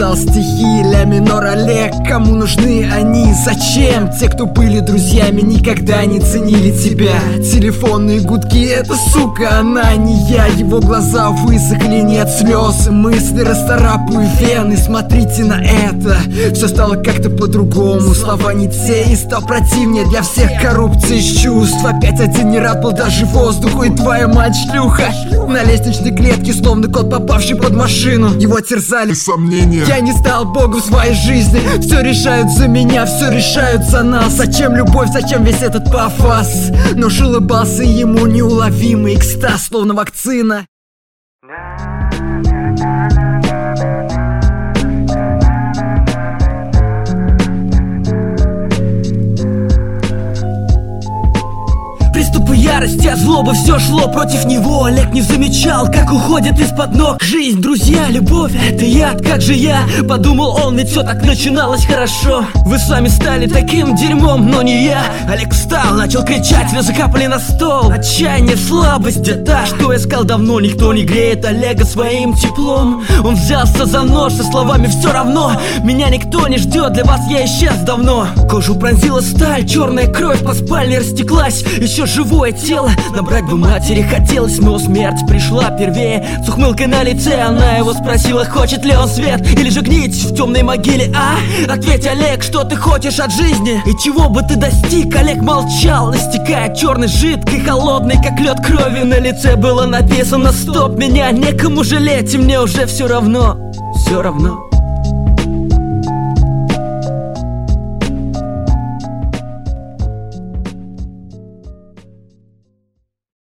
писал стихи, ля минор Олег. Кому нужны они, зачем? Те, кто были друзьями, никогда не ценили тебя. Телефонные гудки, это сука, она не я. Его глаза высохли, нет слез, мысли расцарапываю вены. Смотрите на это, все стало как-то по-другому. Слова не те и стал противнее для всех коррупции из чувств. Опять один не рад был даже воздуху, и твоя мать шлюха на лестничной клетке, словно кот, попавший под машину. Его терзали сомнения. Я не стал богом в своей жизни. Все решают за меня, все решают за нас. Зачем любовь, зачем весь этот пафос? Но ж улыбался ему неуловимый экстаз, словно вакцина. Приступы ярости, от злобы все шло против него. Олег не замечал, как уходит из-под ног жизнь, друзья, любовь, это яд, как же я? Подумал он, ведь все так начиналось хорошо. Вы сами стали таким дерьмом, но не я. Олег встал, начал кричать, слезы капали на стол. Отчаяние, слабость, это что искал давно. Никто не греет Олега своим теплом. Он взялся за нож со словами: все равно меня никто не ждет, для вас я исчез давно. Кожу пронзила сталь, черная кровь по спальне растеклась. Еще живое тело набрать бы матери хотелось, но смерть пришла первее. С ухмылкой на лице она его спросила, хочет ли он свет или же гнить в темной могиле. Ответь, Олег, что ты хочешь от жизни и чего бы ты достиг? Олег молчал, истекая черной, жидкой, холодной, как лед крови. На лице было написано: стоп, меня некому жалеть, и мне уже все равно, все равно.